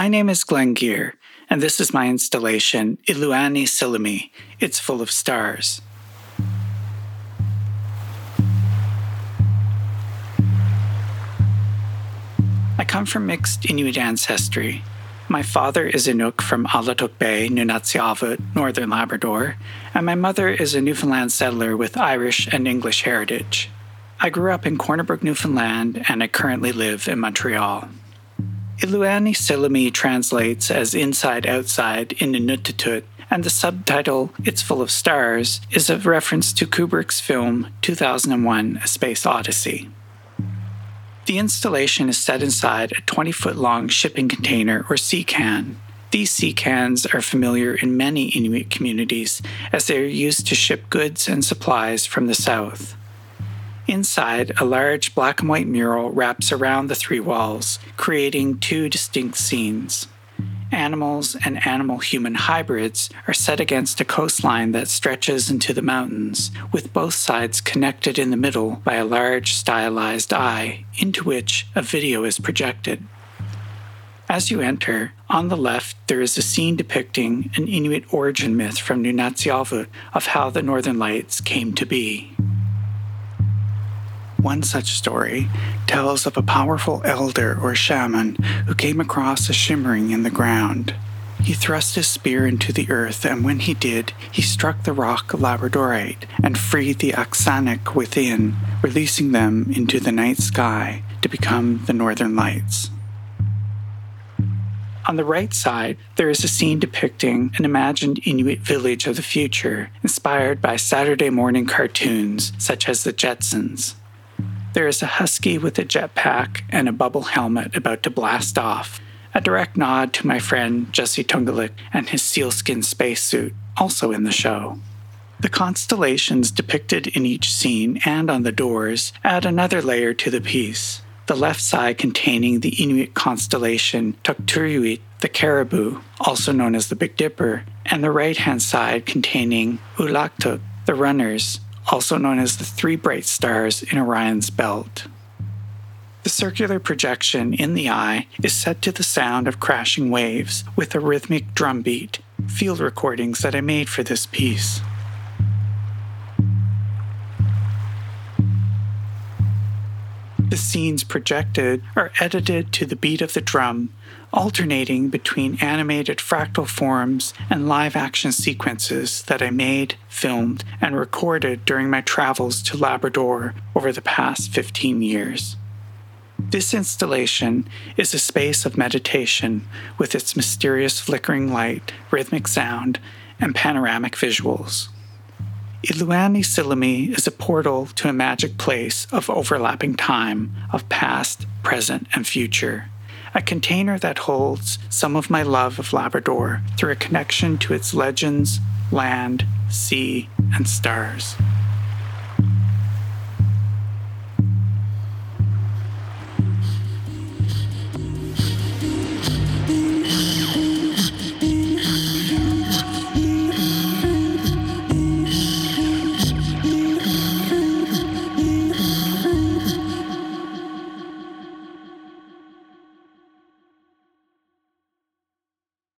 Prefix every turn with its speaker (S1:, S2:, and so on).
S1: My name is Glenn Gear, and this is my installation, Iluani Silimi. It's full of stars. I come from mixed Inuit ancestry. My father is Inuk from Alatuk Bay, Nunatsiavut, northern Labrador, and my mother is a Newfoundland settler with Irish and English heritage. I grew up in Corner Brook, Newfoundland, and I currently live in Montreal. Iluani Silimi translates as inside outside in Inuktitut, and the subtitle, It's Full of Stars, is a reference to Kubrick's film 2001: A Space Odyssey. The installation is set inside a 20-foot-long shipping container or sea can. These sea cans are familiar in many Inuit communities as they are used to ship goods and supplies from the south. Inside, a large black and white mural wraps around the three walls, creating two distinct scenes. Animals and animal-human hybrids are set against a coastline that stretches into the mountains, with both sides connected in the middle by a large stylized eye, into which a video is projected. As you enter, on the left there is a scene depicting an Inuit origin myth from Nunatsiavut of how the Northern Lights came to be. One such story tells of a powerful elder or shaman who came across a shimmering in the ground. He thrust his spear into the earth, and when he did, he struck the rock labradorite and freed the Aksanik within, releasing them into the night sky to become the Northern Lights. On the right side, there is a scene depicting an imagined Inuit village of the future, inspired by Saturday morning cartoons such as the Jetsons. There is a husky with a jetpack and a bubble helmet about to blast off, a direct nod to my friend Jesse Tungalik and his sealskin spacesuit, also in the show. The constellations depicted in each scene and on the doors add another layer to the piece, the left side containing the Inuit constellation Tukturuit, the caribou, also known as the Big Dipper, and the right-hand side containing Ulaktuk, the runners, also known as the three bright stars in Orion's belt. The circular projection in the eye is set to the sound of crashing waves with a rhythmic drum beat, field recordings that I made for this piece. The scenes projected are edited to the beat of the drum, alternating between animated fractal forms and live-action sequences that I made, filmed, and recorded during my travels to Labrador over the past 15 years. This installation is a space of meditation with its mysterious flickering light, rhythmic sound, and panoramic visuals. Iluani Silimi is a portal to a magic place of overlapping time, of past, present, and future. A container that holds some of my love of Labrador through a connection to its legends, land, sea, and stars.